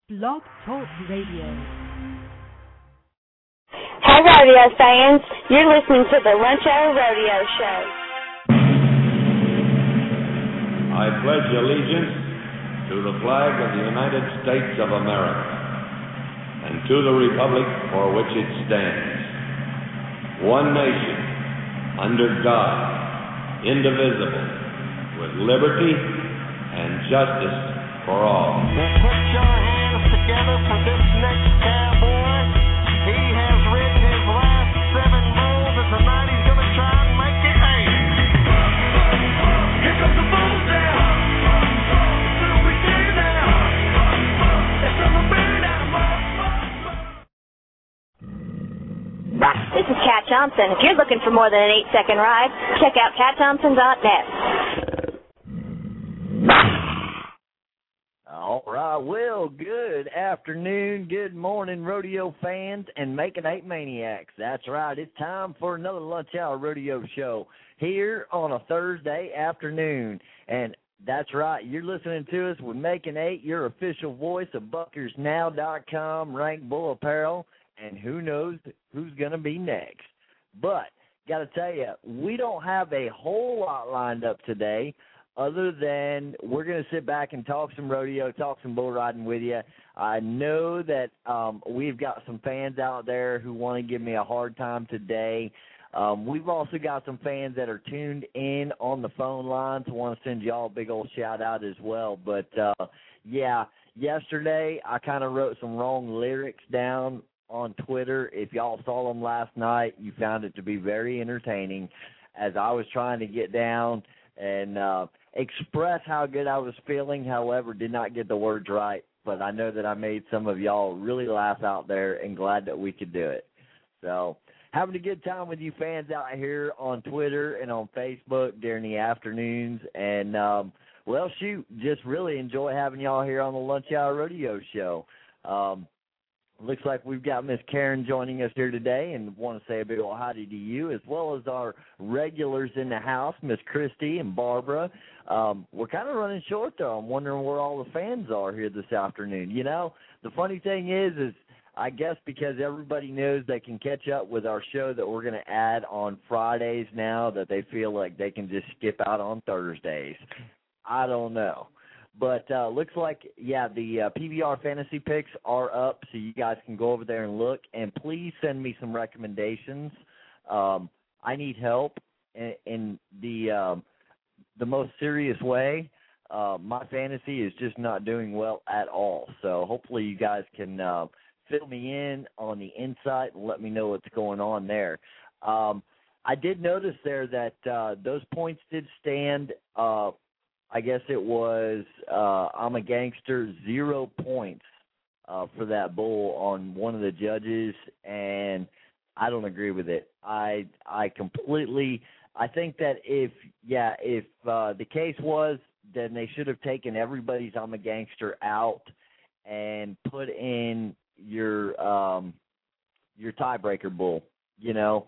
Blog Talk Radio. Hey, rodeo fans. You're listening to the Lunch Hour Rodeo Show. I pledge allegiance to the flag of the United States of America and to the republic for which it stands, one nation, under God, indivisible, with liberty and justice for all. Put your hands together for this next cowboy. He has ridden his last 7 bulls, and tonight he's going to try and make it 8. Here comes the bull down. Till we get down. It's from a bird out of This is Cat Thompson. If you're looking for more than an 8-second ride, check out CatThompson.net. All right, well, good afternoon, good morning, rodeo fans and Making 8 maniacs. That's right, it's time for another Lunch Hour Rodeo Show here on a Thursday afternoon. And that's right, you're listening to us with Making 8, your official voice of BuckersNow.com, Rank Bull Apparel, and who knows who's going to be next. But, got to tell you, we don't have a whole lot lined up today, other than we're going to sit back and talk some rodeo, talk some bull riding with you. I know that we've got some fans out there who want to give me a hard time today. We've also got some fans that are tuned in on the phone lines. I want to send y'all a big old shout-out as well. But, yeah, yesterday I kind of wrote some wrong lyrics down on Twitter. If y'all saw them last night, you found it to be very entertaining as I was trying to get down and express how good I was feeling, however, did not get the words right. But I know that I made some of y'all really laugh out there and glad that we could do it. So having a good time with you fans out here on Twitter and on Facebook during the afternoons. And, well, shoot, just really enjoy having y'all here on the Lunch Hour Rodeo Show. Looks like we've got Miss Karen joining us here today, and want to say a big old howdy to you, as well as our regulars in the house, Miss Christy and Barbara. We're kind of running short, though. I'm wondering where all the fans are here this afternoon. You know, the funny thing is I guess because everybody knows they can catch up with our show that we're going to add on Fridays now, that they feel like they can just skip out on Thursdays. I don't know. But looks like, yeah, the PBR fantasy picks are up, so you guys can go over there and look. And please send me some recommendations. I need help in the most serious way. My fantasy is just not doing well at all. So hopefully you guys can fill me in on the insight and let me know what's going on there. I did notice there that those points did stand I guess it was I'm a Gangster, 0 points for that bull on one of the judges, and I don't agree with it. I completely – I think that if the case was, then they should have taken everybody's I'm a Gangster out and put in your tiebreaker bull, you know.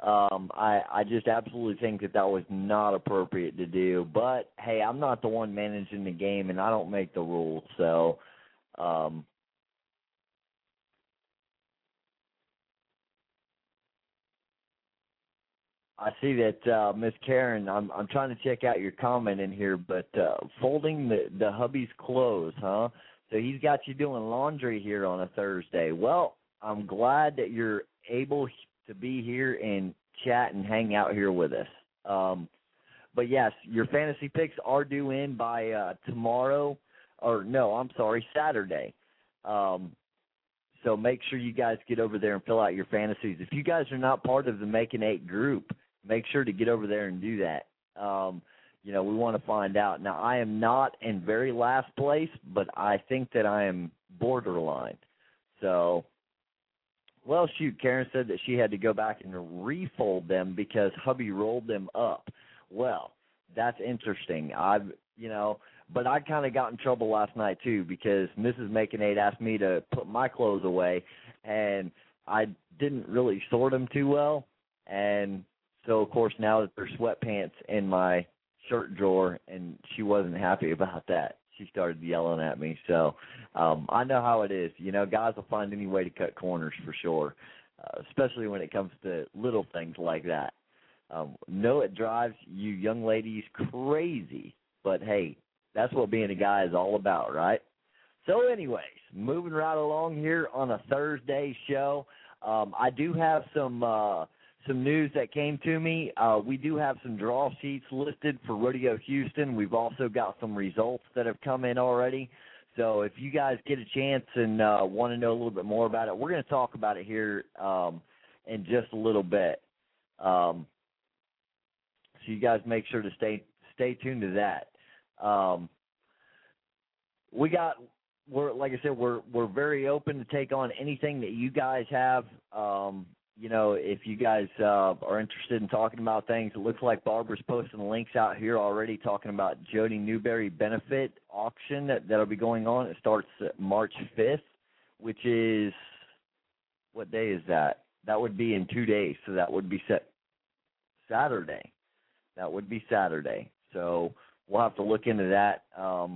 I just absolutely think that was not appropriate to do. But, hey, I'm not the one managing the game, and I don't make the rules. So, I see that, Miss Karen, I'm trying to check out your comment in here, but folding the hubby's clothes, huh? So he's got you doing laundry here on a Thursday. Well, I'm glad that you're able to be here and chat and hang out here with us. But yes, your fantasy picks are due in by Saturday. So make sure you guys get over there and fill out your fantasies. If you guys are not part of the Making 8 group, make sure to get over there and do that. We want to find out. Now, I am not in very last place, but I think that I am borderline. So, well, shoot, Karen said that she had to go back and refold them because hubby rolled them up. Well, that's interesting. But I kind of got in trouble last night, too, because Mrs. Making 8 asked me to put my clothes away, and I didn't really sort them too well. And so, of course, now that they're sweatpants in my shirt drawer, and she wasn't happy about that. she started yelling at me. So I know how it is. Guys will find any way to cut corners for sure, especially when it comes to little things like that. No, it drives you young ladies crazy, but hey, that's what being a guy is all about, right? So anyways, moving right along here on a Thursday show, I do have some news that came to me. We do have some draw sheets listed for Rodeo Houston. We've also got some results that have come in already. So if you guys get a chance and want to know a little bit more about it, we're going to talk about it here in just a little bit. So you guys make sure to stay tuned to that. Like I said, we're very open to take on anything that you guys have. If you guys are interested in talking about things, it looks like Barbara's posting the links out here already talking about Jody Newberry benefit auction that'll be going on. It starts March 5th, which is, what day is that? That would be in 2 days, so that would be Saturday. That would be Saturday. So we'll have to look into that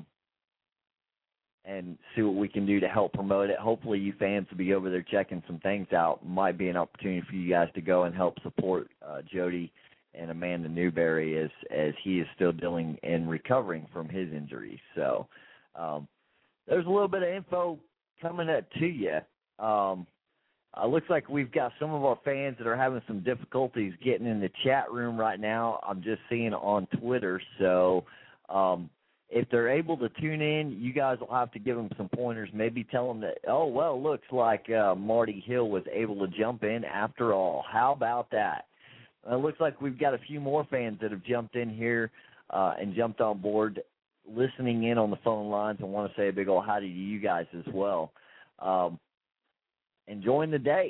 and see what we can do to help promote it. Hopefully you fans will be over there checking some things out. Might be an opportunity for you guys to go and help support Jody and Amanda Newberry as he is still dealing and recovering from his injuries. So there's a little bit of info coming up to you. Looks like we've got some of our fans that are having some difficulties getting in the chat room right now. I'm just seeing on Twitter. So if they're able to tune in, you guys will have to give them some pointers. Maybe tell them that, looks like Marty Hill was able to jump in after all. How about that? It looks like we've got a few more fans that have jumped in here and jumped on board, listening in on the phone lines, and want to say a big old howdy to you guys as well. Enjoying the day,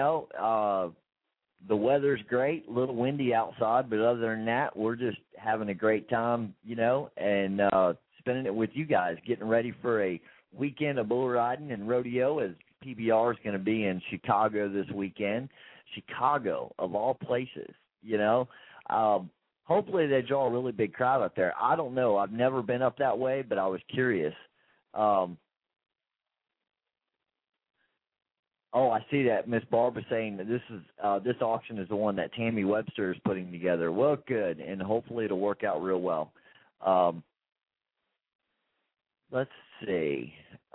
the weather's great, a little windy outside, but other than that, we're just having a great time, and spending it with you guys, getting ready for a weekend of bull riding and rodeo, as PBR is going to be in Chicago this weekend. Chicago, of all places, hopefully they draw a really big crowd up there. I don't know. I've never been up that way, but I was curious. I see that Miss Barbara saying that this auction is the one that Tammy Webster is putting together. Well, good, and hopefully it'll work out real well. Let's see.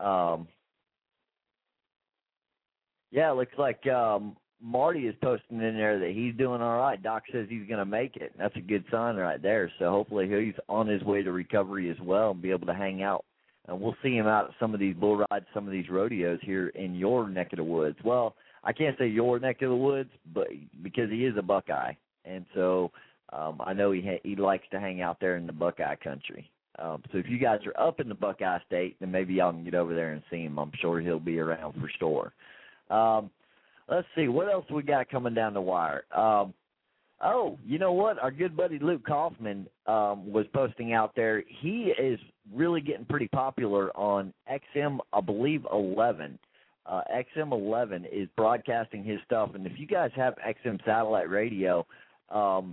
It looks like Marty is posting in there that he's doing all right. Doc says he's going to make it. That's a good sign right there. So hopefully he's on his way to recovery as well and be able to hang out. And we'll see him out at some of these bull rides, some of these rodeos here in your neck of the woods. Well, I can't say your neck of the woods, but because he is a Buckeye. And so I know he likes to hang out there in the Buckeye country. So if you guys are up in the Buckeye State, then maybe y'all can get over there and see him. I'm sure he'll be around for sure. Let's see. What else we got coming down the wire? You know what? Our good buddy Luke Kaufman was posting out there. He is really getting pretty popular on XM, I believe, 11. XM 11 is broadcasting his stuff. And if you guys have XM satellite radio, go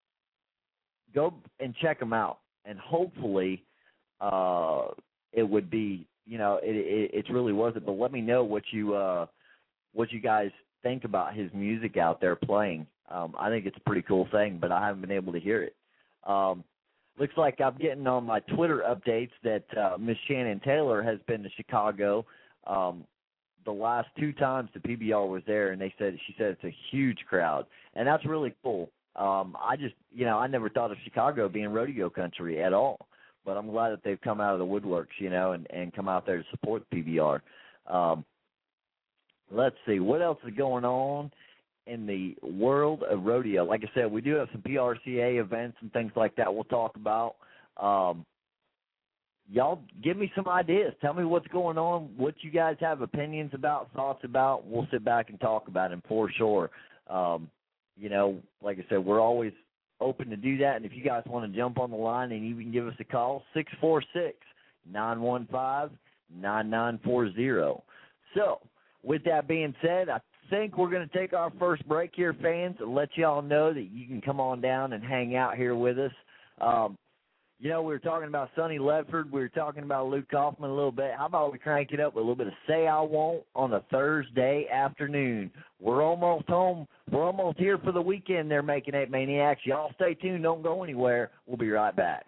and check him out. And hopefully it would be, it's really worth it. But let me know what you guys think about his music out there playing. I think it's a pretty cool thing, but I haven't been able to hear it. Looks like I'm getting on my Twitter updates that Miss Shannon Taylor has been to Chicago the last 2 times the PBR was there, and she said it's a huge crowd, and that's really cool. I never thought of Chicago being rodeo country at all, but I'm glad that they've come out of the woodworks, and come out there to support the PBR. Let's see, what else is going on in the world of rodeo? Like I said, we do have some PRCA events and things like that we'll talk about. Y'all give me some ideas. Tell me what's going on, what you guys have opinions about, thoughts about. We'll sit back and talk about them for sure. Like I said, we're always open to do that. And if you guys want to jump on the line and even give us a call, 646-915-9940. So with that being said, I think we're going to take our first break here, fans, and let y'all know that you can come on down and hang out here with us. You know, we were talking about Sonny Ledford. We were talking about Luke Kaufman a little bit. How about we crank it up with a little bit of Say I Won't on a Thursday afternoon? We're almost home. We're almost here for the weekend there, Making 8 Maniacs. Y'all stay tuned. Don't go anywhere. We'll be right back.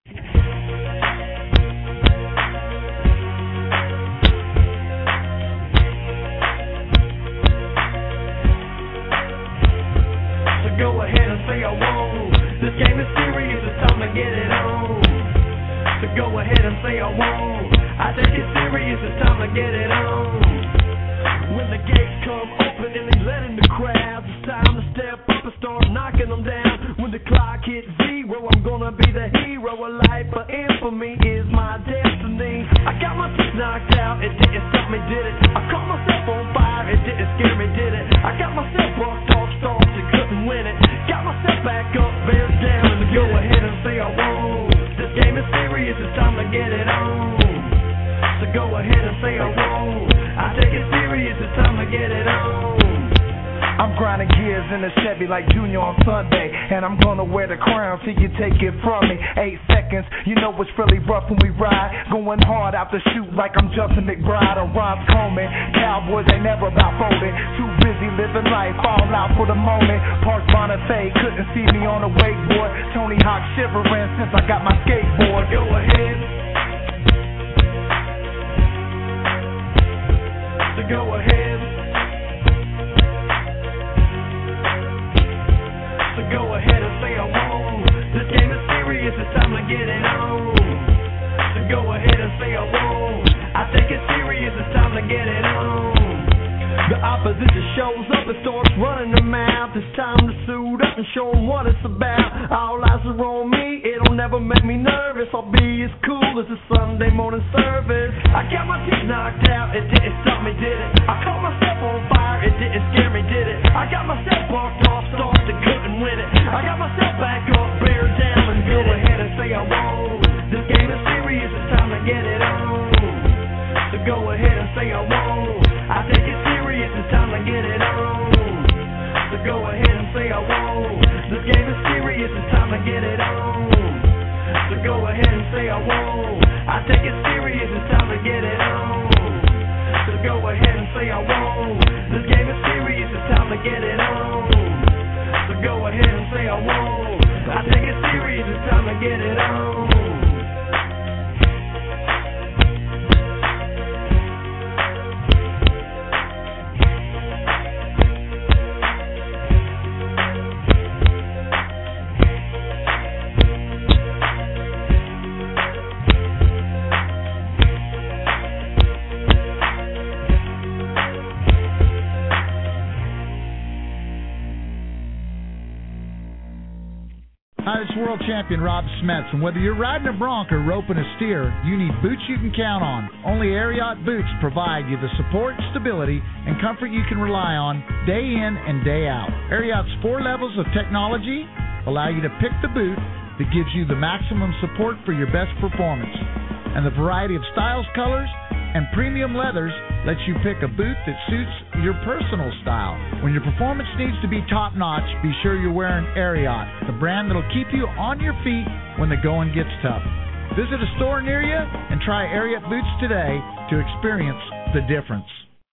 So go ahead and say I won't. This game is serious, it's time to get it on. So go ahead and say I won't. I take it serious, it's time to get it on. When the gates come open and they let in the crowd, it's time to step up and start knocking them down. When the clock hits zero, I'm gonna be the hero of life, but infamy is my destiny. I got my teeth knocked out, it didn't stop me, did it? I caught myself on fire, it didn't scare me, did it? I got myself bucked off stars and couldn't win it. Got myself back up, bear down, and go ahead and say I won't. This game is serious, it's time to get it on. So go ahead and say I won't. I take it serious, it's time to get it on. I'm grinding gears in a Chevy like Junior on Sunday, and I'm gonna wear the crown till you take it from me. 8 seconds, you know it's really rough when we ride. Going hard out the chute like I'm Justin McBride or Ron Coleman. Cowboys ain't never about folding. Too busy living life, all out for the moment. Park Bonifay couldn't see me on a wakeboard. Tony Hawk shivering since I got my skateboard. Go ahead. So go ahead. So go ahead and say I won't. This game is serious, it's time to get it on. So go ahead and say I won't. I take it serious, it's time to get it on. The opposition shows up and starts running their mouth. It's time to suit up and show them what it's about. All eyes are on me, it'll never make me nervous. I'll be as cool as a Sunday morning service. I got my teeth knocked out, it didn't stop me, did it? I caught myself on fire, it didn't scare me, did it? I got myself bucked off stars that couldn't win it. I got myself back up, bear down, and go ahead and say I won't. This game is serious, it's time to get it on. So go ahead and say I won't. I take it serious, it's time to get it on. So go ahead and say I won't. This game is serious, it's time to get it on. So go ahead and say I won't. I take it serious, it's time to get it on. So go ahead and say I won't. This game is serious, it's time to get it on. So go ahead and say I won't. I take it serious, it's time to get it on. Hi, it's World Champion Rob Smets, and whether you're riding a bronc or roping a steer, you need boots you can count on. Only Ariat boots provide you the support, stability, and comfort you can rely on day in and day out. Ariat's 4 levels of technology allow you to pick the boot that gives you the maximum support for your best performance. And the variety of styles, colors, and premium leathers lets you pick a boot that suits your personal style. When your performance needs to be top-notch, be sure you're wearing Ariat, the brand that'll keep you on your feet when the going gets tough. Visit a store near you and try Ariat boots today to experience the difference.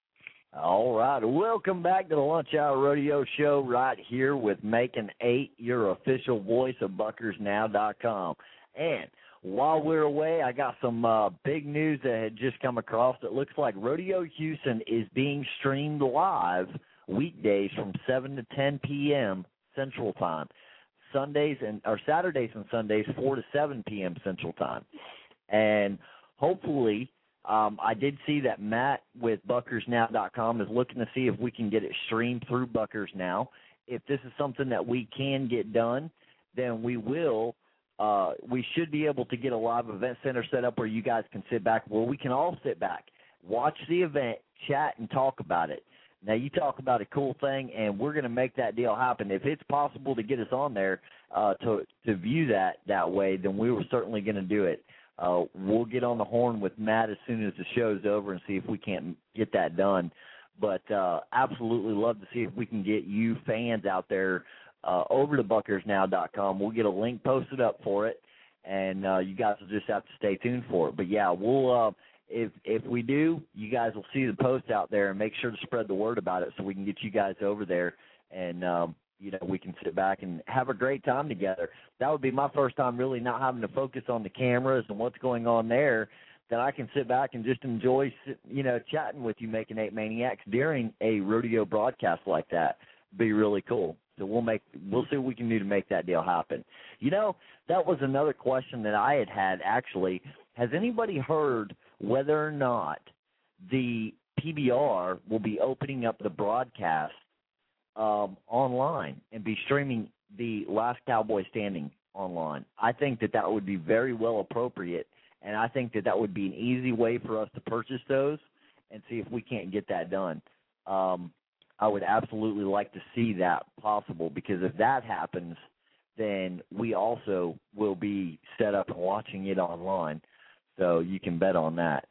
All right, welcome back to the Lunch Hour Rodeo Show right here with Making 8, your official voice of BuckersNow.com. And while we're away, I got some big news that had just come across. It looks like Rodeo Houston is being streamed live weekdays from 7 to 10 p.m. Central Time. Saturdays and Sundays 4 to 7 p.m. Central Time. And hopefully, I did see that Matt with BuckersNow.com is looking to see if we can get it streamed through Buckers Now. If this is something that we can get done, then we will. We should be able to get a live event center set up where you guys can sit back, where we can all sit back, watch the event, chat, and talk about it. Now, you talk about a cool thing, and we're going to make that deal happen. If it's possible to get us on there to view that way, then we were certainly going to do it. We'll get on the horn with Matt as soon as the show's over and see if we can't get that done. But absolutely love to see if we can get you fans out there over to BuckersNow.com. We'll get a link posted up for it, and you guys will just have to stay tuned for it. But, yeah, we'll if we do, you guys will see the post out there, and make sure to spread the word about it so we can get you guys over there and, we can sit back and have a great time together. That would be my first time really not having to focus on the cameras and what's going on there. Then I can sit back and just enjoy, chatting with you, Making 8 Maniacs during a rodeo broadcast like that. It'd be really cool. So we'll see what we can do to make that deal happen. That was another question that I had actually. Has anybody heard whether or not the PBR will be opening up the broadcast online and be streaming the Last Cowboy Standing online? I think that would be very well appropriate, and I think that would be an easy way for us to purchase those and see if we can't get that done. I would absolutely like to see that possible, because if that happens, then we also will be set up and watching it online. So you can bet on that.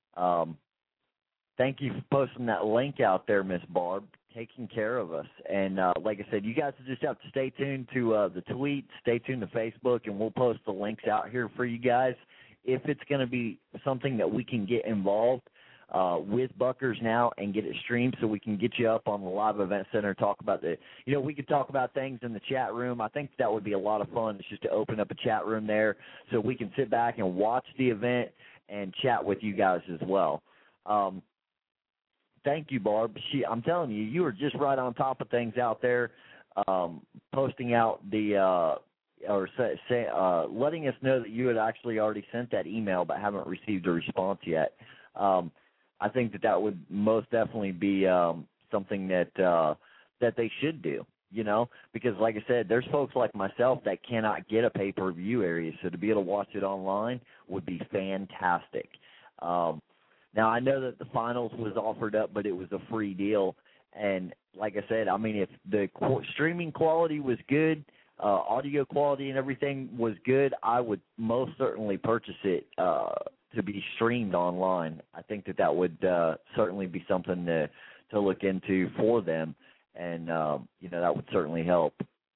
Thank you for posting that link out there, Miss Barb, taking care of us. And like I said, you guys just have to stay tuned to the tweet, stay tuned to Facebook, and we'll post the links out here for you guys. If it's going to be something that we can get involved with Buckers now and get it streamed so we can get you up on the live event center, talk about we could talk about things in the chat room. I think that would be a lot of fun. It's just to open up a chat room there so we can sit back and watch the event and chat with you guys as well. Thank you, Barb. I'm telling you, you were just right on top of things out there, posting out the letting us know that you had actually already sent that email but haven't received a response yet. I think that would most definitely be something that they should do, because like I said, there's folks like myself that cannot get a pay-per-view area, so to be able to watch it online would be fantastic. Now, I know that the finals was offered up, but it was a free deal. And like I said, I mean, if the streaming quality was good, audio quality and everything was good, I would most certainly purchase it to be streamed online. I think that would certainly be something to look into for them. And, that would certainly help.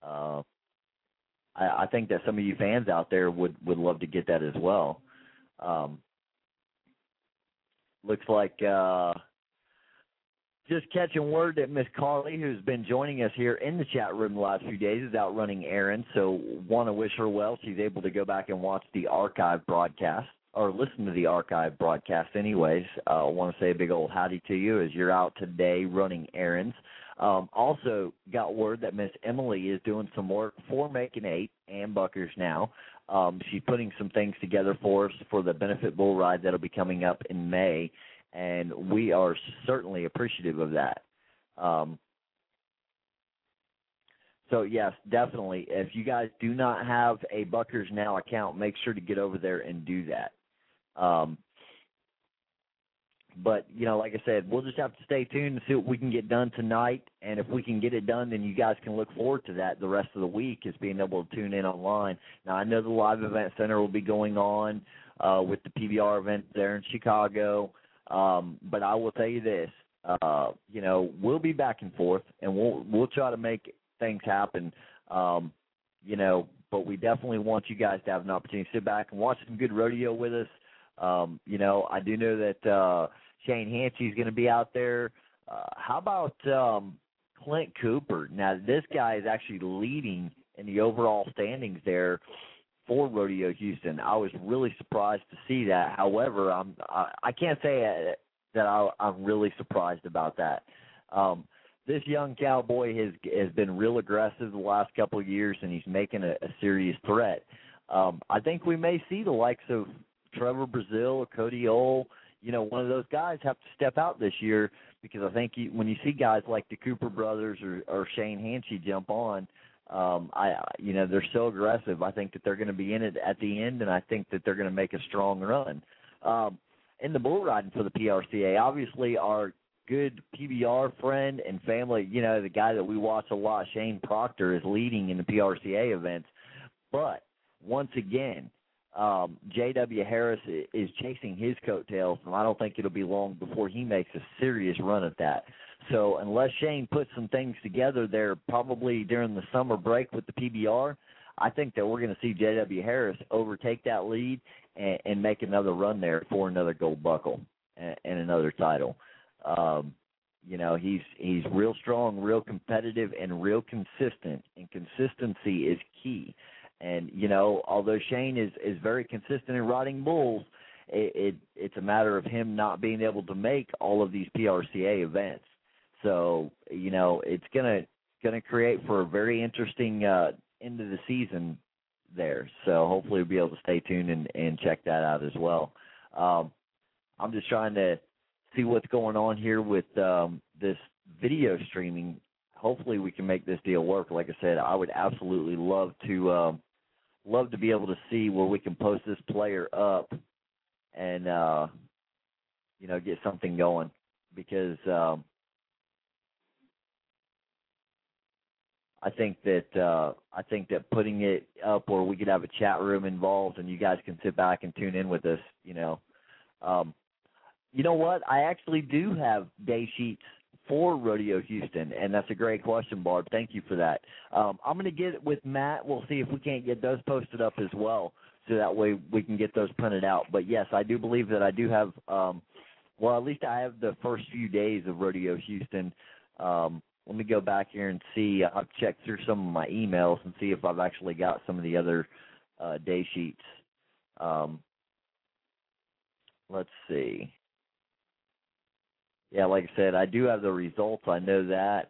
I think that some of you fans out there would love to get that as well. Looks like just catching word that Miss Carly, who's been joining us here in the chat room the last few days, is out running errands. So want to wish her well. She's able to go back and watch the archive broadcast, or listen to the archive broadcast anyways. I want to say a big old howdy to you as you're out today running errands. Also got word that Miss Emily is doing some work for Making 8 and Buckers now. She's putting some things together for us for the benefit bull ride that'll be coming up in May, and we are certainly appreciative of that. So, yes, definitely. If you guys do not have a Buckers Now account, make sure to get over there and do that. But, like I said, we'll just have to stay tuned and see what we can get done tonight. And if we can get it done, then you guys can look forward to that the rest of the week, is being able to tune in online. Now, I know the Live Event Center will be going on with the PBR event there in Chicago. But I will tell you this, we'll be back and forth, and we'll try to make things happen, but we definitely want you guys to have an opportunity to sit back and watch some good rodeo with us. I do know that Shane Hancey's going to be out there. How about Clint Cooper? Now, this guy is actually leading in the overall standings there for Rodeo Houston. I was really surprised to see that. However, I can't say that I'm really surprised about that. This young cowboy has been real aggressive the last couple of years, and he's making a serious threat. I think we may see the likes of Trevor Brazil or Cody Ole, one of those guys have to step out this year, because I think when you see guys like the Cooper brothers or Shane Hancey jump on, they're so aggressive. I think that they're going to be in it at the end, and I think that they're going to make a strong run. In the bull riding for the PRCA, obviously our good PBR friend and family, the guy that we watch a lot, Shane Proctor, is leading in the PRCA events. But once again, J.W. Harris is chasing his coattails, and I don't think it'll be long before he makes a serious run at that. So unless Shane puts some things together there, probably during the summer break with the PBR, I think that we're going to see J.W. Harris overtake that lead and make another run there for another gold buckle and another title. You know, he's real strong, real competitive, and real consistent, and consistency is key. And, you know, although Shane is very consistent in riding bulls, it's a matter of him not being able to make all of these PRCA events. So, you know, it's gonna create for a very interesting end of the season there. So hopefully we'll be able to stay tuned and check that out as well. I'm just trying to see what's going on here with this video streaming. Hopefully we can make this deal work. Like I said, I would absolutely love to be able to see where we can post this player up and you know, get something going, because I think that putting it up where we could have a chat room involved and you guys can sit back and tune in with us, you know. You know what? I actually do have day sheets for Rodeo Houston, and that's a great question, Barb. Thank you for that. I'm going to get it with Matt. We'll see if we can't get those posted up as well, so that way we can get those printed out. But, yes, I do believe that I do have well, at least I have the first few days of Rodeo Houston. Let me go back here and see. I'll check through some of my emails and see if I've actually got some of the other day sheets. Let's see. Yeah, like I said, I do have the results. I know that.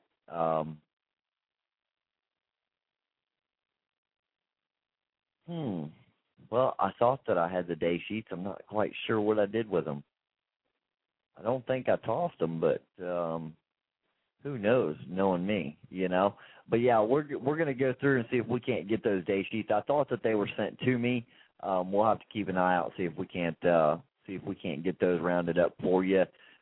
Well, I thought that I had the day sheets. I'm not quite sure what I did with them. I don't think I tossed them, but who knows, knowing me, you know. But, yeah, we're going to go through and see if we can't get those day sheets. I thought that they were sent to me. We'll have to keep an eye out, see if we can't get those rounded up for you.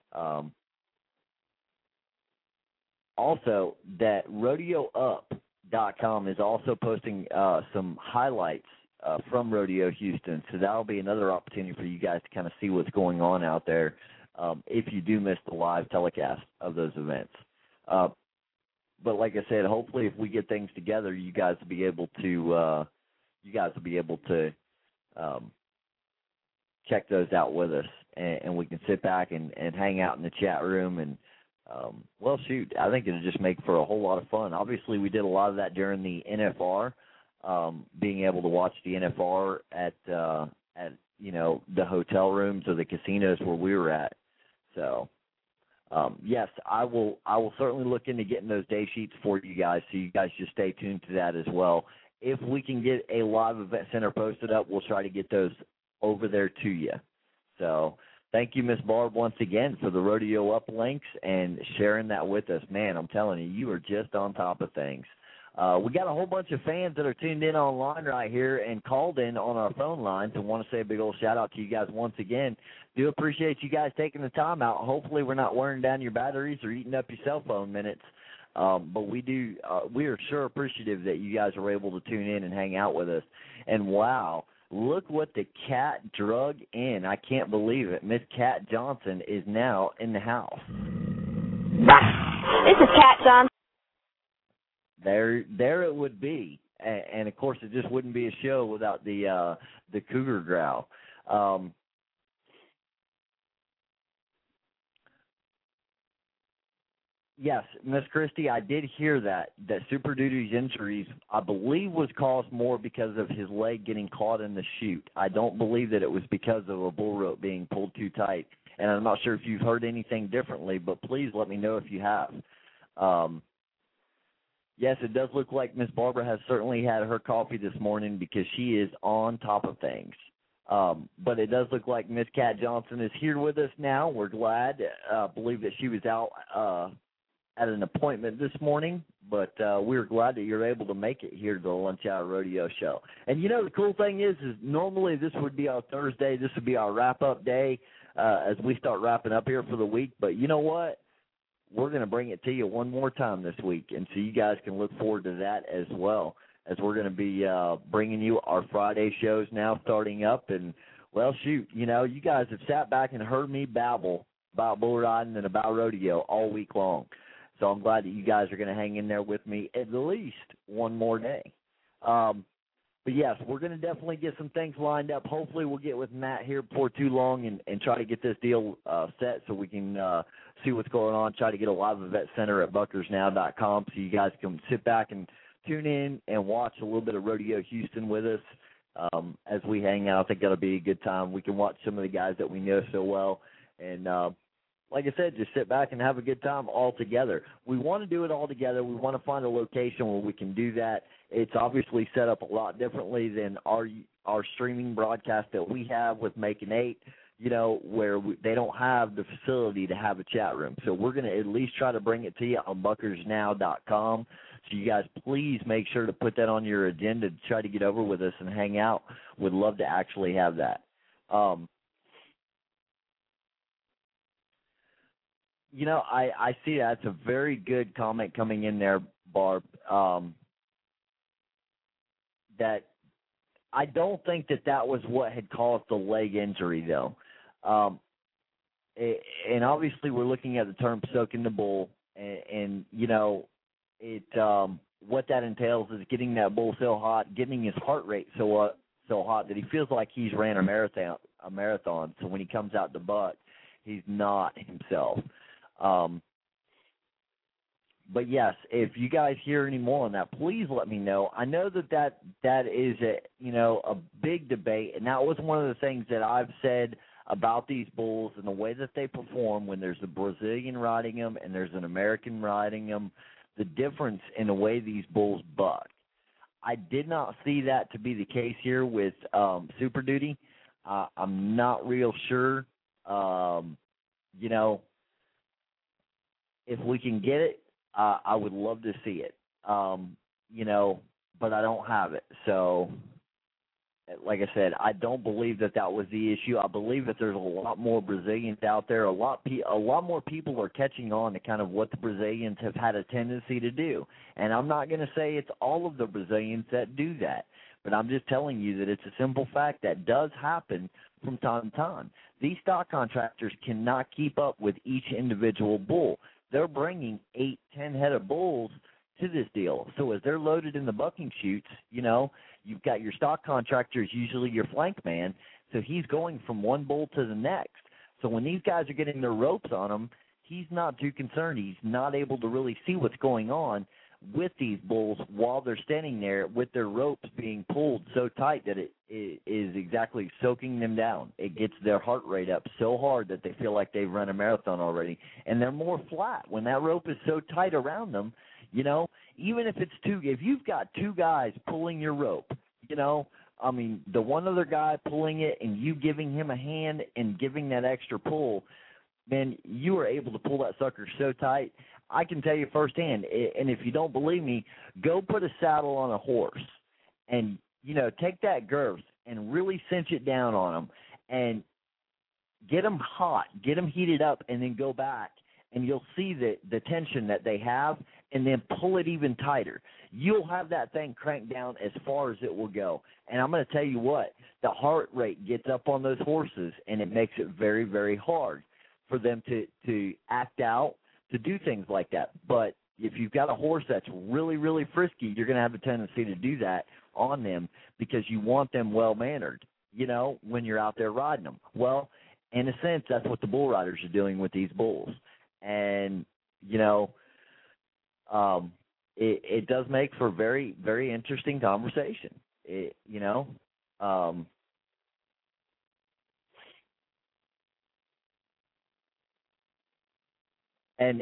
Also, that RodeoUp.com is also posting some highlights from Rodeo Houston, so that'll be another opportunity for you guys to kind of see what's going on out there if you do miss the live telecast of those events. But like I said, hopefully if we get things together, you guys will be able to check those out with us, and we can sit back and hang out in the chat room. And well, shoot, I think it'll just make for a whole lot of fun. Obviously, we did a lot of that during the NFR, being able to watch the NFR at you know, the hotel rooms or the casinos where we were at. So, yes, I will certainly look into getting those day sheets for you guys, so you guys just stay tuned to that as well. If we can get a live event center posted up, we'll try to get those over there to you. So thank you, Miss Barb, once again for the Rodeo Up links and sharing that with us. Man, I'm telling you, you are just on top of things. We got a whole bunch of fans that are tuned in online right here and called in on our phone lines, and want to say a big old shout-out to you guys once again. Do appreciate you guys taking the time out. Hopefully we're not wearing down your batteries or eating up your cell phone minutes. But we are sure appreciative that you guys are able to tune in and hang out with us. And, wow, look what the cat drug in. I can't believe it. Miss Cat Johnson is now in the house. This is Cat Johnson. There it would be. And of course, it just wouldn't be a show without the cougar growl. Yes, Miss Christie, I did hear that Super Duty's injuries, I believe, was caused more because of his leg getting caught in the chute. I don't believe that it was because of a bull rope being pulled too tight. And I'm not sure if you've heard anything differently, but please let me know if you have. Yes, it does look like Miss Barbara has certainly had her coffee this morning, because she is on top of things. But it does look like Miss Cat Johnson is here with us now. We're glad. I believe that she was out at an appointment this morning, but we're glad that you're able to make it here to the Lunch Hour Rodeo Show. And, you know, the cool thing is normally this would be our Thursday. This would be our wrap-up day as we start wrapping up here for the week. But you know what? We're going to bring it to you one more time this week, and so you guys can look forward to that as well, as we're going to be bringing you our Friday shows now starting up. And, well, shoot, you know, you guys have sat back and heard me babble about bull riding and about rodeo all week long. So I'm glad that you guys are going to hang in there with me at least one more day. But yes, we're going to definitely get some things lined up. Hopefully we'll get with Matt here before too long and try to get this deal set so we can see what's going on, try to get a live event center at buckersnow.com so you guys can sit back and tune in and watch a little bit of Rodeo Houston with us as we hang out. I think that'll be a good time. We can watch some of the guys that we know so well. And like I said, just sit back and have a good time all together. We want to do it all together. We want to find a location where we can do that. It's obviously set up a lot differently than our streaming broadcast that we have with Making 8, where they don't have the facility to have a chat room. So we're going to at least try to bring it to you on buckersnow.com. So you guys please make sure to put that on your agenda to try to get over with us and hang out. Would love to actually have that. I see that's a very good comment coming in there, Barb, that I don't think that was what had caused the leg injury, though. And obviously we're looking at the term soaking the bull, and what that entails is getting that bull so hot, getting his heart rate so hot that he feels like he's ran a marathon. So when he comes out to buck, he's not himself. But yes, if you guys hear any more on that, please let me know. I know that is a big debate, and that was one of the things that I've said about these bulls and the way that they perform when there's a Brazilian riding them and there's an American riding them, the difference in the way these bulls buck. I did not see that to be the case here with Super Duty. I'm not real sure, if we can get it, I would love to see it, but I don't have it. So, like I said, I don't believe that was the issue. I believe that there's a lot more Brazilians out there. A lot more people are catching on to kind of what the Brazilians have had a tendency to do. And I'm not going to say it's all of the Brazilians that do that, but I'm just telling you that it's a simple fact that does happen from time to time. These stock contractors cannot keep up with each individual bull. They're bringing 8, 10 head of bulls to this deal. So as they're loaded in the bucking chutes, you've got your stock contractor is usually your flank man, so he's going from one bull to the next. So when these guys are getting their ropes on him, he's not too concerned. He's not able to really see what's going on with these bulls while they're standing there with their ropes being pulled so tight that it is exactly soaking them down. It gets their heart rate up so hard that they feel like they've run a marathon already, and they're more flat. When that rope is so tight around them, even if you've got two guys pulling your rope, the one other guy pulling it and you giving him a hand and giving that extra pull, then you are able to pull that sucker so tight. I can tell you firsthand, and if you don't believe me, go put a saddle on a horse and, take that girth and really cinch it down on them and get them hot, get them heated up, and then go back, and you'll see the tension that they have, and then pull it even tighter. You'll have that thing cranked down as far as it will go. And I'm going to tell you what, the heart rate gets up on those horses, and it makes it very, very hard for them to act out, to do things like that. But if you've got a horse that's really, really frisky, you're going to have a tendency to do that on them because you want them well-mannered, when you're out there riding them. Well, in a sense, that's what the bull riders are doing with these bulls. And, it does make for very, very interesting conversation, And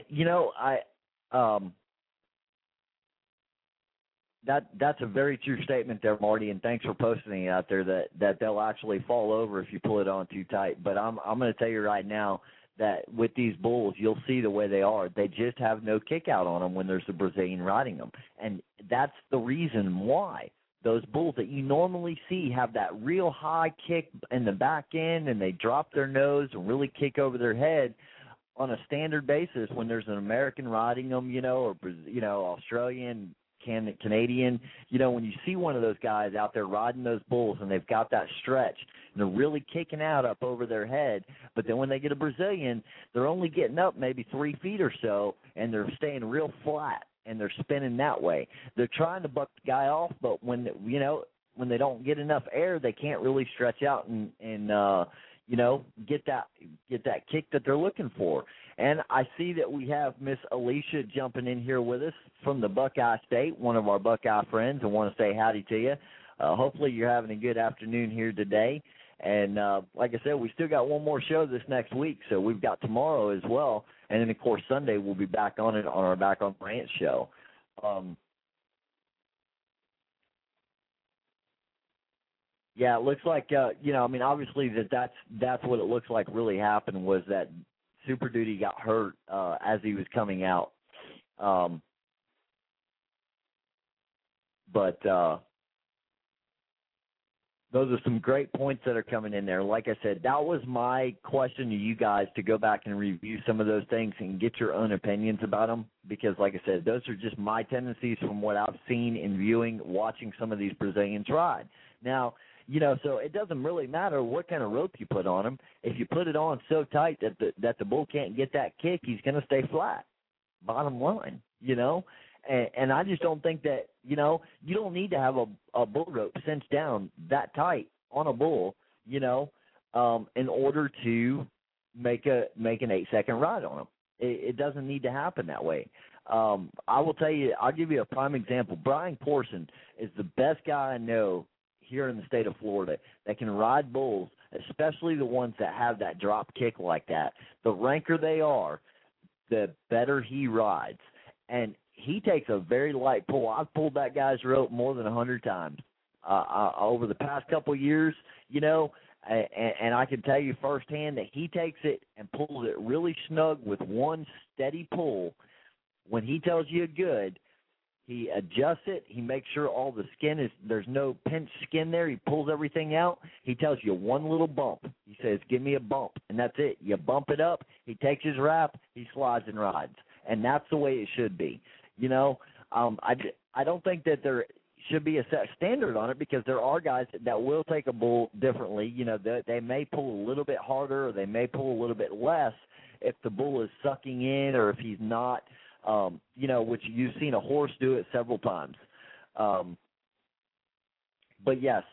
that's a very true statement there, Marty, and thanks for posting it out there that they'll actually fall over if you pull it on too tight. But I'm going to tell you right now that with these bulls, you'll see the way they are. They just have no kick out on them when there's a Brazilian riding them, and that's the reason why those bulls that you normally see have that real high kick in the back end, and they drop their nose and really kick over their head on a standard basis when there's an American riding them, or Australian, Canadian, when you see one of those guys out there riding those bulls and they've got that stretch and they're really kicking out up over their head, but then when they get a Brazilian, they're only getting up maybe 3 feet or so and they're staying real flat and they're spinning that way. They're trying to buck the guy off, but when, when they don't get enough air, they can't really stretch out and you know, get that kick that they're looking for. And I see that we have Miss Alicia jumping in here with us from the Buckeye State, one of our Buckeye friends, and want to say howdy to you. Hopefully you're having a good afternoon here today. And like I said, we still got one more show this next week, so we've got tomorrow as well. And then, of course, Sunday we'll be back on it on our Back on the Ranch show. Yeah, it looks like, you know, I mean, obviously that's what it looks like really happened was that Super Duty got hurt as he was coming out. But those are some great points that are coming in there. Like I said, that was my question to you guys, to go back and review some of those things and get your own opinions about them, because, like I said, those are just my tendencies from what I've seen in viewing, watching some of these Brazilians ride. Now, you know, so it doesn't really matter what kind of rope you put on him. If you put it on so tight that the bull can't get that kick, he's going to stay flat. Bottom line, you know. And I just don't think that, you know, you don't need to have a bull rope cinched down that tight on a bull, you know, in order to make an 8-second ride on him. It doesn't need to happen that way. I will tell you, I'll give you a prime example. Brian Corson is the best guy I know here in the state of Florida that can ride bulls, especially the ones that have that drop kick like that. The ranker they are, the better he rides. And he takes a very light pull. I've pulled that guy's rope more than 100 times over the past couple of years, you know, and I can tell you firsthand that he takes it and pulls it really snug with one steady pull. When he tells you good, he adjusts it. He makes sure all the skin there's no pinched skin there. He pulls everything out. He tells you one little bump. He says, give me a bump, and that's it. You bump it up. He takes his wrap. He slides and rides, and that's the way it should be. You know, I don't think that there should be a set standard on it, because there are guys that will take a bull differently. You know, they may pull a little bit harder, or they may pull a little bit less if the bull is sucking in, or if he's not, you know, which you've seen a horse do it several times. But yes,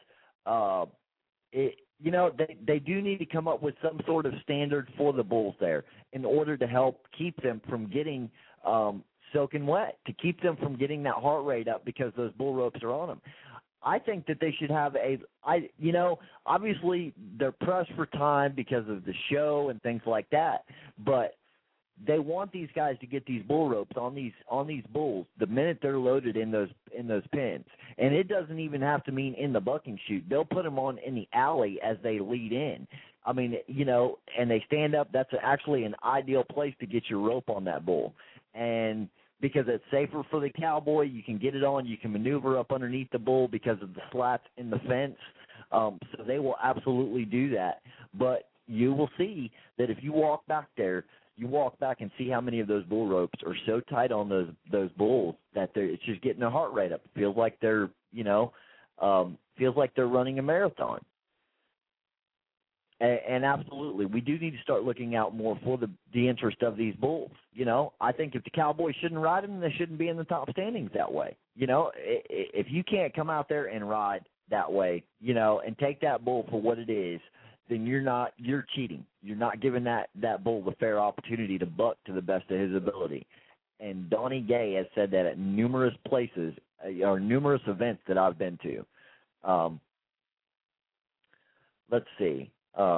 you know, they do need to come up with some sort of standard for the bulls there in order to help keep them from getting soaking wet, to keep them from getting that heart rate up because those bull ropes are on them. I think that they should have you know, obviously they're pressed for time because of the show and things like that, but they want these guys to get these bull ropes on these bulls the minute they're loaded in those pens. And it doesn't even have to mean in the bucking chute. They'll put them on in the alley as they lead in. I mean, you know, and they stand up. That's actually an ideal place to get your rope on that bull. And because it's safer for the cowboy, you can get it on, you can maneuver up underneath the bull because of the slats in the fence. So they will absolutely do that. But you will see that if you walk back there, you walk back and see how many of those bull ropes are so tight on those bulls that it's just getting their heart rate up. It feels like they're, you know, feels like they're running a marathon. And absolutely, we do need to start looking out more for the interest of these bulls. You know, I think if the Cowboys shouldn't ride them, they shouldn't be in the top standings that way. You know, if you can't come out there and ride that way, you know, and take that bull for what it is, then you're cheating. You're not giving that bull the fair opportunity to buck to the best of his ability. And Donnie Gay has said that at numerous places or numerous events that I've been to. Let's see.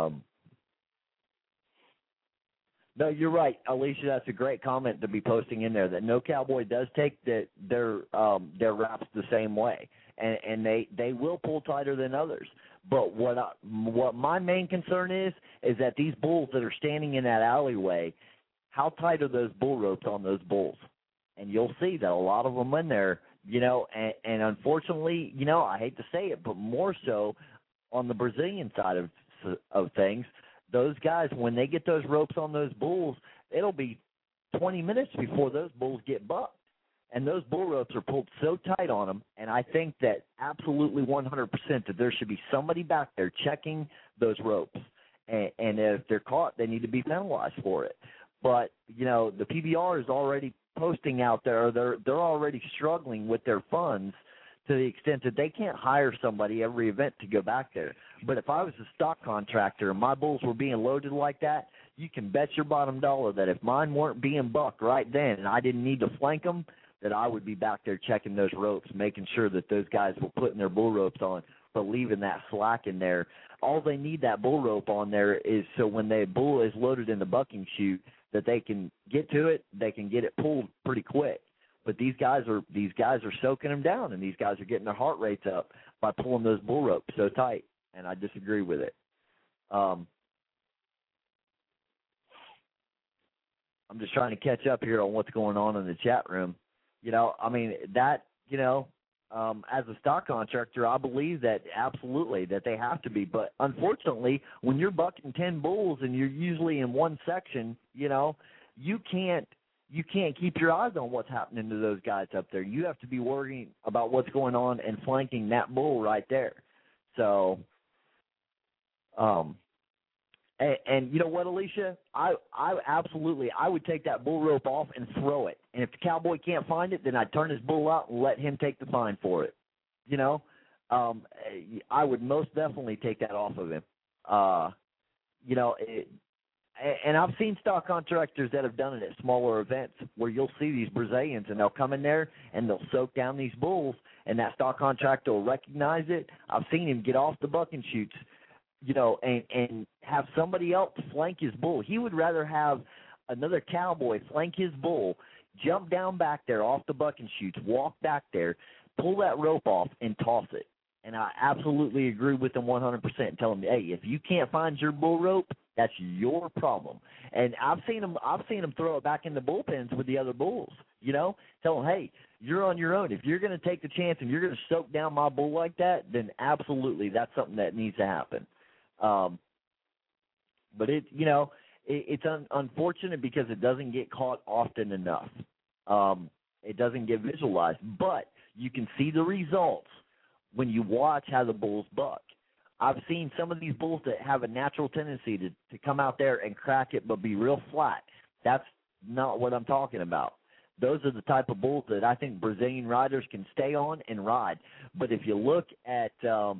No, you're right, Alicia. That's a great comment to be posting in there. That no cowboy does take their wraps the same way, and they will pull tighter than others. But what my main concern is that these bulls that are standing in that alleyway, how tight are those bull ropes on those bulls? And you'll see that a lot of them in there, you know, and unfortunately, you know, I hate to say it, but more so on the Brazilian side of things, those guys, when they get those ropes on those bulls, it'll be 20 minutes before those bulls get bucked. And those bull ropes are pulled so tight on them, and I think that absolutely 100% that there should be somebody back there checking those ropes. And if they're caught, they need to be penalized for it. But, you know, the PBR is already posting out there, they're already struggling with their funds to the extent that they can't hire somebody every event to go back there. But if I was a stock contractor and my bulls were being loaded like that, you can bet your bottom dollar that if mine weren't being bucked right then and I didn't need to flank them, that I would be back there checking those ropes, making sure that those guys were putting their bull ropes on, but leaving that slack in there. All they need that bull rope on there is so when the bull is loaded in the bucking chute that they can get to it, they can get it pulled pretty quick. But these guys are soaking them down, and these guys are getting their heart rates up by pulling those bull ropes so tight, and I disagree with it. I'm just trying to catch up here on what's going on in the chat room. You know, I mean, that, you know, as a stock contractor, I believe that absolutely that they have to be. But unfortunately, when you're bucking 10 bulls and you're usually in one section, you know, you can't keep your eyes on what's happening to those guys up there. You have to be worrying about what's going on and flanking that bull right there. So, and you know what, Alicia? I absolutely, I would take that bull rope off and throw it. And if the cowboy can't find it, then I'd turn his bull out and let him take the fine for it. You know, I would most definitely take that off of him. You know, and I've seen stock contractors that have done it at smaller events where you'll see these Brazilians and they'll come in there and they'll soak down these bulls, and that stock contractor will recognize it. I've seen him get off the bucking chutes, you know, and have somebody else flank his bull. He would rather have another cowboy flank his bull, jump down back there off the bucking chutes, walk back there, pull that rope off, and toss it. And I absolutely agree with him 100%. Tell him, hey, if you can't find your bull rope, that's your problem. And I've seen him throw it back in the bullpens with the other bulls. You know, tell them, hey, you're on your own. If you're going to take the chance and you're going to soak down my bull like that, then absolutely that's something that needs to happen. But it's unfortunate because it doesn't get caught often enough. It doesn't get visualized, but you can see the results when you watch how the bulls buck. I've seen some of these bulls that have a natural tendency to come out there and crack it but be real flat. That's not what I'm talking about. Those are the type of bulls that I think Brazilian riders can stay on and ride. But if you look at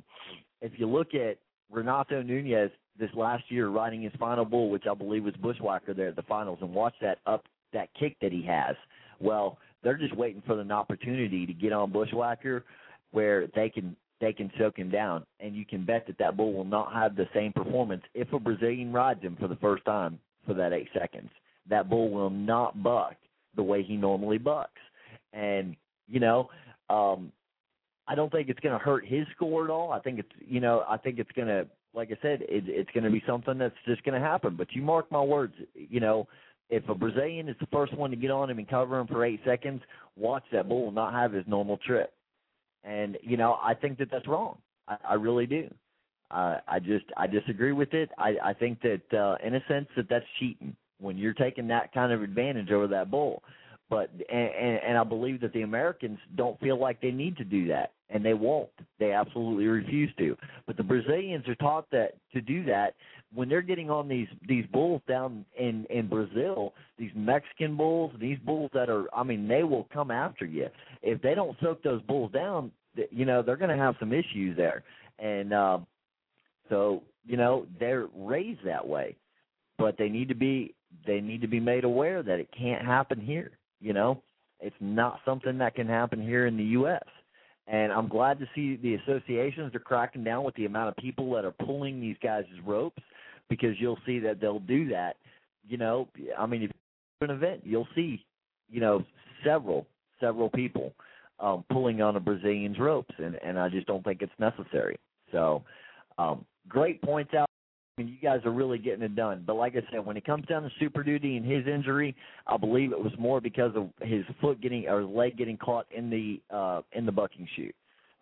Renato Nunez this last year riding his final bull, which I believe was Bushwhacker there at the finals, and watch that kick that he has. Well, they're just waiting for an opportunity to get on Bushwhacker where they can soak him down, and you can bet that bull will not have the same performance if a Brazilian rides him for the first time for that 8 seconds. That bull will not buck the way he normally bucks. And, you know, I don't think it's going to hurt his score at all. I think it's going to, like I said, it's going to be something that's just going to happen. But you mark my words, you know, if a Brazilian is the first one to get on him and cover him for 8 seconds, watch that bull will not have his normal trip. And, you know, I think that that's wrong. I really do. I disagree with it. I think that, in a sense, that's cheating when you're taking that kind of advantage over that bull. But and I believe that the Americans don't feel like they need to do that, and they won't. They absolutely refuse to. But the Brazilians are taught that to do that when they're getting on these bulls down in Brazil, these Mexican bulls, these bulls that are, I mean, they will come after you. If they don't soak those bulls down, you know, they're going to have some issues there. And so, you know, they're raised that way. But they need to be made aware that it can't happen here. You know, it's not something that can happen here in the U.S. And I'm glad to see the associations are cracking down with the amount of people that are pulling these guys' ropes, because you'll see that they'll do that. You know, I mean, if you're an event, you'll see, you know, several people pulling on a Brazilian's ropes, and I just don't think it's necessary. So great points out. I mean, you guys are really getting it done. But like I said, when it comes down to Super Duty and his injury, I believe it was more because of his leg getting caught in the bucking chute.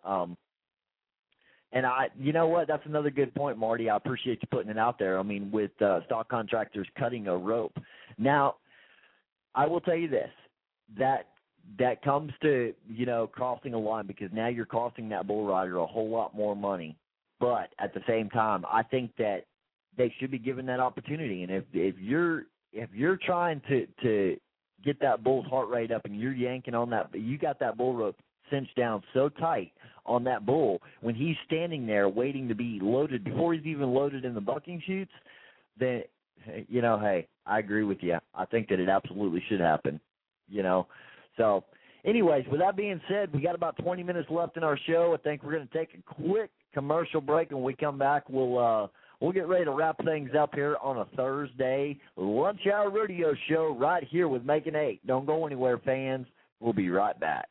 And you know what? That's another good point, Marty. I appreciate you putting it out there. I mean, with stock contractors cutting a rope. Now, I will tell you this, that comes to, you know, crossing a line, because now you're costing that bull rider a whole lot more money. But at the same time, I think that they should be given that opportunity. And if you're trying to get that bull's heart rate up and you're yanking on that, you got that bull rope cinched down so tight on that bull, when he's standing there waiting to be loaded before he's even loaded in the bucking chutes, then, hey, I agree with you. I think that it absolutely should happen, So, anyways, with that being said, we got about 20 minutes left in our show. I think we're going to take a quick commercial break. When we come back, we'll get ready to wrap things up here on a Thursday lunch hour rodeo show right here with Making 8. Don't go anywhere, fans. We'll be right back.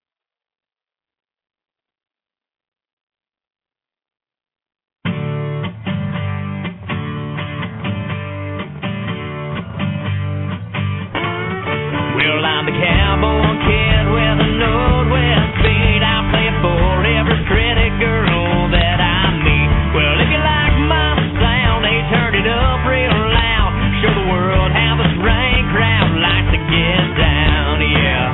Well, I'm the cowboy kid with a Northwest beat. I play for every pretty girl that I meet. Well, if you like my sound, they turn it up real loud. Show the world how this rain crowd likes to get down, yeah.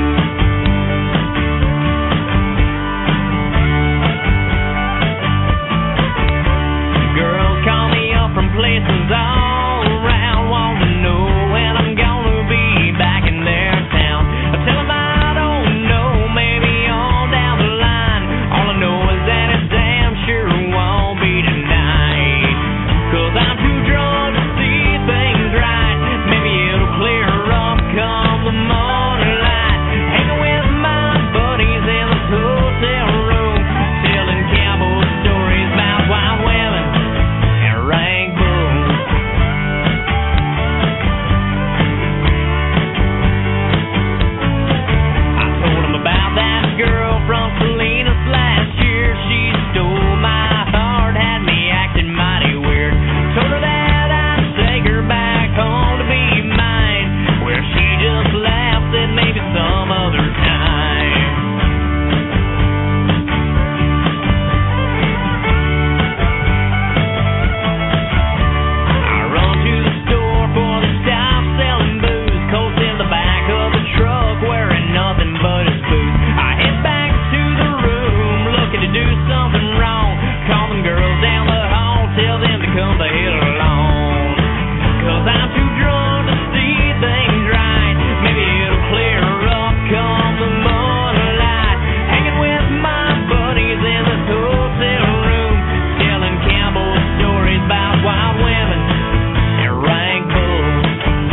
Girls call me up from places all around, want to know when I'm gonna be back in their town. I tell them I don't know, maybe on down the line. All I know is that it damn sure won't be tonight. 'Cause I'm too drunk to see things right. Maybe it'll clear up come the morning light. Hanging with my buddies in the hotel room, telling cowboy stories about wild women and rank bulls. I told him about that girl from Salinas last year. She stole my heart, had me acting mighty weird. Told her that I'd take her back home to be mine. Well, she just laughed, said maybe some other time. I run to the store for the stop selling booze. Colt's in the back of the truck wearing nothing but his boots. I head back to the room looking to do something wrong. Call them girls down the hall, tell them to come the hell along. 'Cause I'm too drunk to see things right. Maybe it'll clear up come the morning light. Hanging with my buddies in the hotel room, telling cowboy stories about wild women and rank bulls.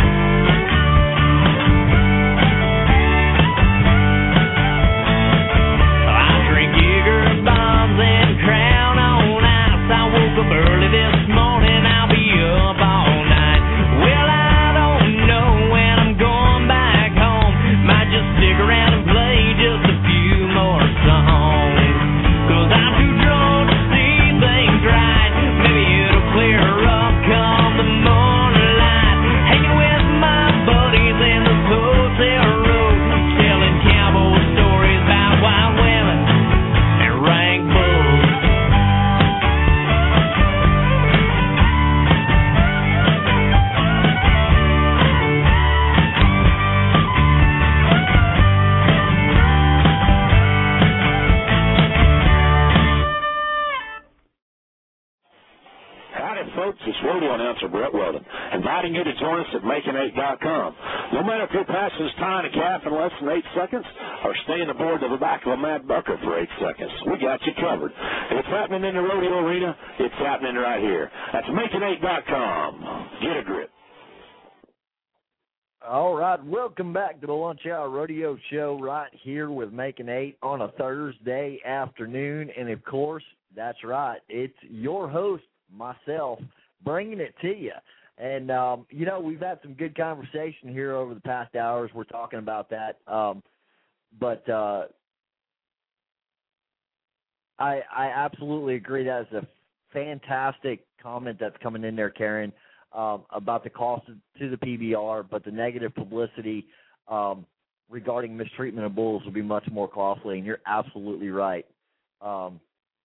I drink Jaeger bombs and Crown on ice. I woke up early this morning, I'll be up all night. Well, I don't know when I'm going back home. Might just stick around and play just a few more songs. 'Cause I'm too drunk to see things right. Maybe it'll clear up come the morning light. Hanging with my buddies in the hotel room, telling cowboy stories about wild women and rank bulls. Howdy, folks. It's rodeo announcer Brett Weldon, inviting you to join us at Making8.com. No matter if your passion is tying a calf in less than 8 seconds or staying aboard to the back of a mad bucker for 8 seconds, we got you covered. If it's happening in the rodeo arena, it's happening right here. That's Making8.com. Get a grip. All right, welcome back to the Lunch Hour Rodeo Show right here with Making 8 on a Thursday afternoon. And, of course, that's right, it's your host, myself, bringing it to you. And, we've had some good conversation here over the past hours. We're talking about that. But I absolutely agree. That is a fantastic comment that's coming in there, Karen, about the cost to the PBR, but the negative publicity regarding mistreatment of bulls will be much more costly, and you're absolutely right. And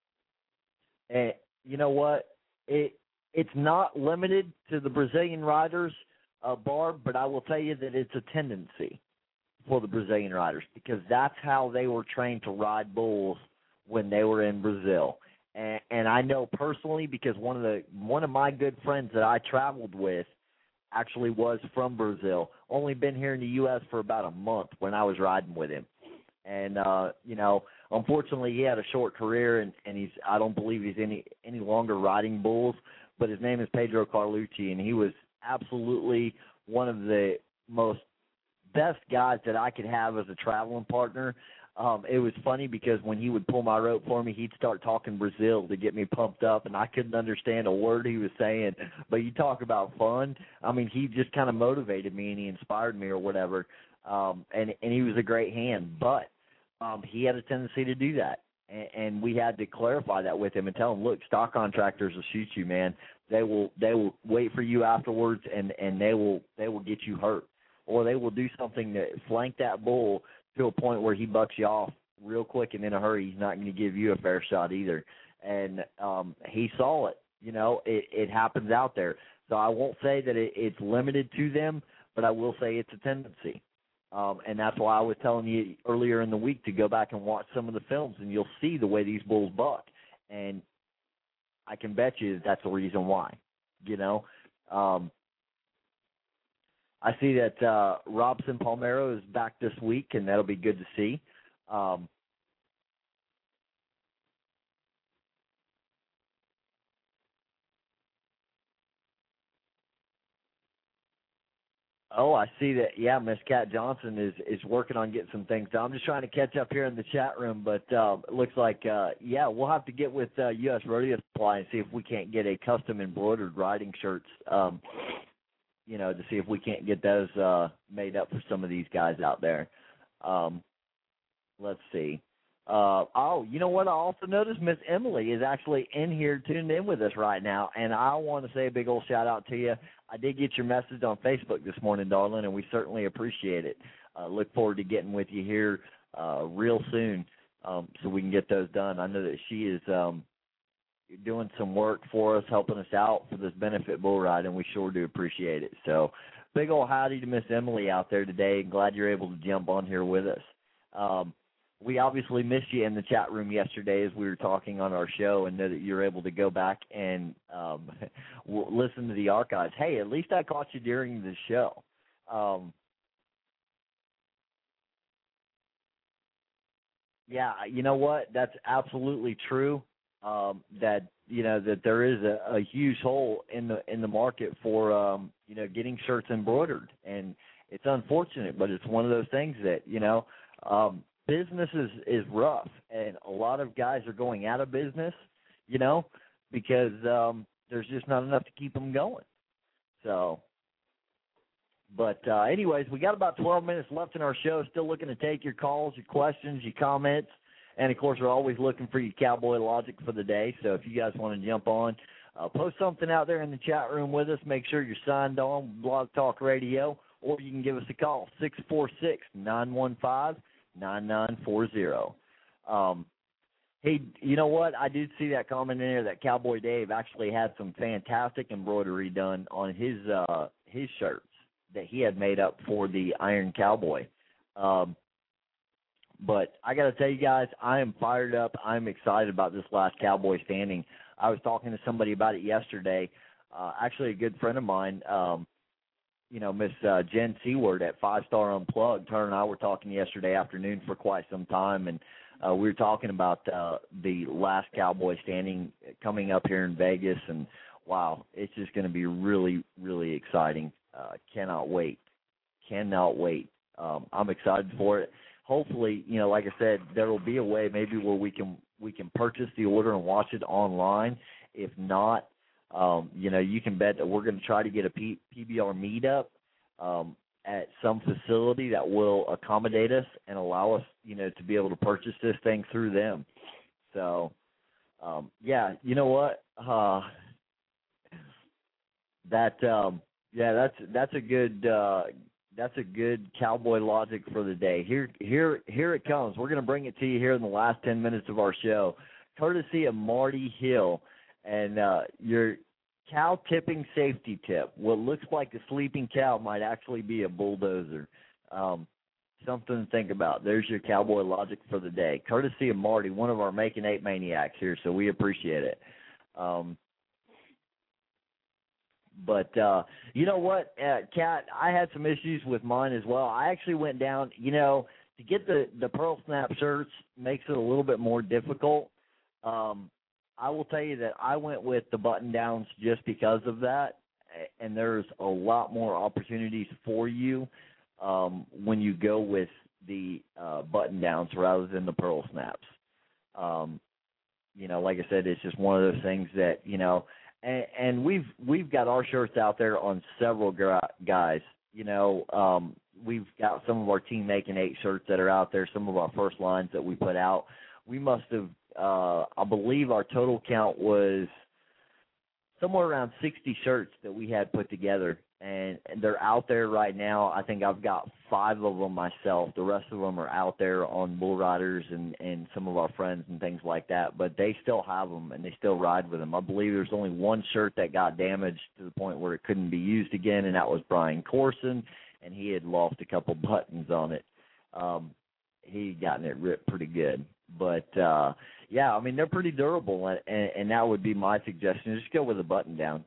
you know what? It's not limited to the Brazilian riders, Barb, but I will tell you that it's a tendency for the Brazilian riders because that's how they were trained to ride bulls when they were in Brazil. And I know personally because one of my good friends that I traveled with actually was from Brazil. Only been here in the U.S. for about a month when I was riding with him. And unfortunately, he had a short career, and I don't believe he's any longer riding bulls. But his name is Pedro Carlucci, and he was absolutely one of the most best guys that I could have as a traveling partner. It was funny because when he would pull my rope for me, he'd start talking Brazil to get me pumped up, and I couldn't understand a word he was saying. But you talk about fun. I mean, he just kind of motivated me, and he inspired me or whatever. And he was a great hand. But he had a tendency to do that. And we had to clarify that with him and tell him, look, stock contractors will shoot you, man. They will wait for you afterwards, and they will get you hurt. Or they will do something to flank that bull to a point where he bucks you off real quick and in a hurry. He's not going to give you a fair shot either. And he saw it. It happens out there. So I won't say that it's limited to them, but I will say it's a tendency. And that's why I was telling you earlier in the week to go back and watch some of the films, and you'll see the way these bulls buck. And I can bet you that's the reason why, I see that Robson Palmero is back this week, and that'll be good to see. I see that. Yeah, Miss Kat Johnson is working on getting some things done. I'm just trying to catch up here in the chat room, but it looks like, we'll have to get with U.S. Rodeo Supply and see if we can't get a custom embroidered riding shirts, to see if we can't get those made up for some of these guys out there. Let's see. You know what? I also noticed Miss Emily is actually in here tuned in with us right now, and I want to say a big old shout-out to you. I did get your message on Facebook this morning, darling, and we certainly appreciate it. Look forward to getting with you here real soon so we can get those done. I know that she is doing some work for us, helping us out for this benefit bull ride, and we sure do appreciate it. So big old howdy to Miss Emily out there today. Glad you're able to jump on here with us. We obviously missed you in the chat room yesterday as we were talking on our show, and know that you're able to go back and listen to the archives. Hey, at least I caught you during the show. Yeah, you know what? That's absolutely true. That there is a huge hole in the market for getting shirts embroidered, and it's unfortunate, but it's one of those things that business is rough, and a lot of guys are going out of business, because there's just not enough to keep them going. So, but anyways, we got about 12 minutes left in our show. Still looking to take your calls, your questions, your comments, and of course, we're always looking for your cowboy logic for the day. So if you guys want to jump on, post something out there in the chat room with us. Make sure you're signed on Blog Talk Radio, or you can give us a call, 646-915-9940. Hey, you know what? I did see that comment in there that Cowboy Dave actually had some fantastic embroidery done on his shirts that he had made up for the Iron Cowboy. But I got to tell you guys, I am fired up. I'm excited about this last Cowboy standing. I was talking to somebody about it yesterday. Actually, a good friend of mine, Miss Jen Seward at 5 Star Unplugged. Her and I were talking yesterday afternoon for quite some time, and we were talking about the last Cowboy standing coming up here in Vegas, and wow, it's just going to be really, really exciting. Cannot wait. I'm excited for it. Hopefully, like I said, there will be a way maybe where we can purchase the order and watch it online. If not, you can bet that we're going to try to get a PBR meetup at some facility that will accommodate us and allow us, to be able to purchase this thing through them. So, you know what? That's a good. That's a good cowboy logic for the day. Here it comes. We're going to bring it to you here in the last 10 minutes of our show, courtesy of Marty Hill, and your cow tipping safety tip. What looks like a sleeping cow might actually be a bulldozer. Something to think about. There's your cowboy logic for the day, courtesy of Marty, one of our Making 8 maniacs here, so we appreciate it. But you know what, Kat, I had some issues with mine as well. I actually went down, to get the Pearl Snap shirts makes it a little bit more difficult. I will tell you that I went with the button-downs just because of that, and there's a lot more opportunities for you when you go with the button-downs rather than the Pearl Snaps. Like I said, it's just one of those things that, and we've got our shirts out there on several guys. We've got some of our Team Making 8 shirts that are out there, some of our first lines that we put out. We must have, I believe our total count was somewhere around 60 shirts that we had put together, and they're out there right now. I think I've got 5 of them myself. The rest of them are out there on Bull Riders and some of our friends and things like that, but they still have them, and they still ride with them. I believe there's only one shirt that got damaged to the point where it couldn't be used again, and that was Brian Corson, and he had lost a couple buttons on it. He'd gotten it ripped pretty good. But, yeah, I mean, they're pretty durable, and that would be my suggestion. Just go with a button down,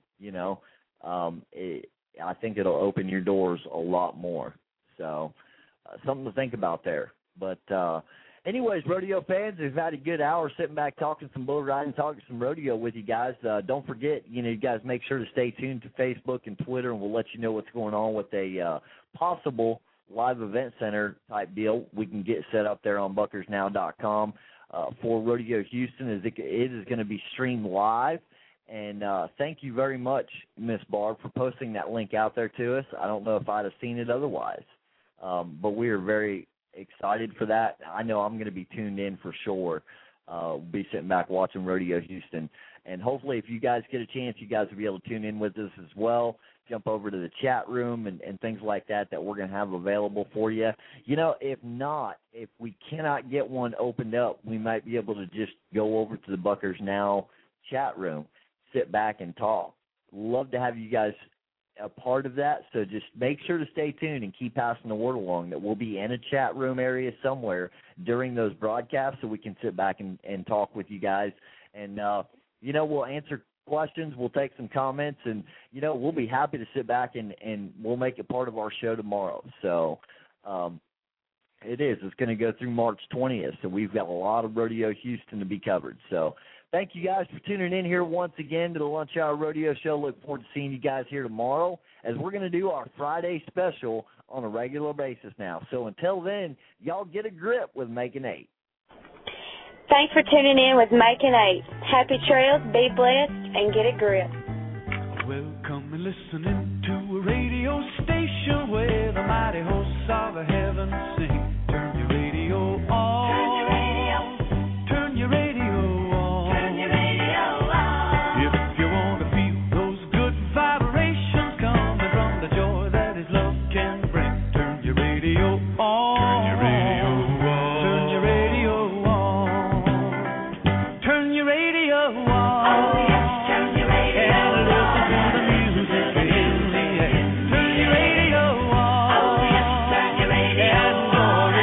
I think it'll open your doors a lot more. So something to think about there. But anyways, rodeo fans, we've had a good hour sitting back talking some bull riding, talking some rodeo with you guys. Don't forget, you guys make sure to stay tuned to Facebook and Twitter, and we'll let you know what's going on with a possible live event center type deal we can get set up there on buckersnow.com for Rodeo Houston. It is going to be streamed live. And thank you very much, Miss Barb, for posting that link out there to us. I don't know if I'd have seen it otherwise. But we are very excited for that. I know I'm going to be tuned in for sure. We'll be sitting back watching Rodeo Houston. And hopefully if you guys get a chance, you guys will be able to tune in with us as well. Jump over to the chat room and things like that we're going to have available for you. If we cannot get one opened up, we might be able to just go over to the Buckers Now chat room, sit back and talk. Love to have you guys a part of that, so just make sure to stay tuned and keep passing the word along that we'll be in a chat room area somewhere during those broadcasts so we can sit back and talk with you guys. And, we'll answer questions, we'll take some comments, and, we'll be happy to sit back and we'll make it part of our show tomorrow. So it's going to go through March 20th, so we've got a lot of Rodeo Houston to be covered. So thank you guys for tuning in here once again to the Lunch Hour Rodeo Show. Look forward to seeing you guys here tomorrow as we're going to do our Friday special on a regular basis now. So until then, y'all get a grip with Making 8. Thanks for tuning in with Making 8. Happy trails, be blessed, and get a grip. Welcome and listening to a radio station where the mighty hosts of heaven sing. Turn your radio on. Turn your radio. Turn your radio on. Turn your radio on. If you want to feel those good vibrations coming from the joy that His love can bring, turn your radio on. Turn your radio on. Turn your radio on. Turn your radio on. Oh, yes, turn your radio on. And listen to the music in the air. Turn your radio on. Oh, yes, turn your radio on. And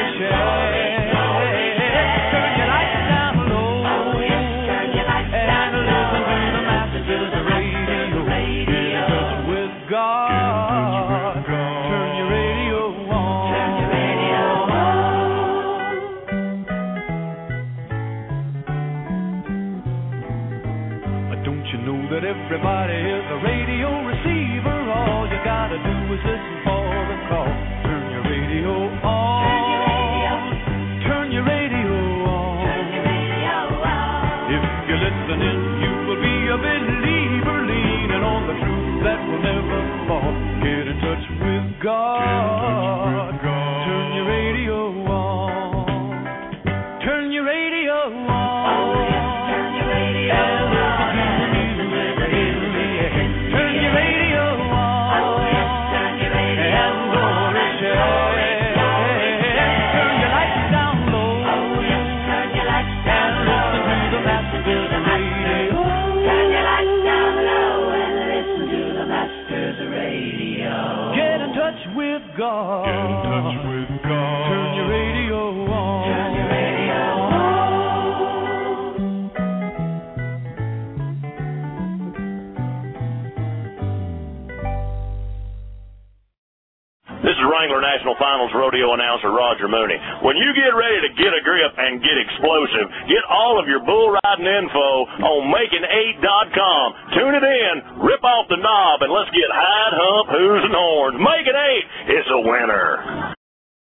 National Finals rodeo announcer Roger Mooney. When you get ready to get a grip and get explosive, get all of your bull riding info on Making8.com. Tune it in, rip off the knob, and let's get hide, hump, who's, and horns. Making 8, it's a winner.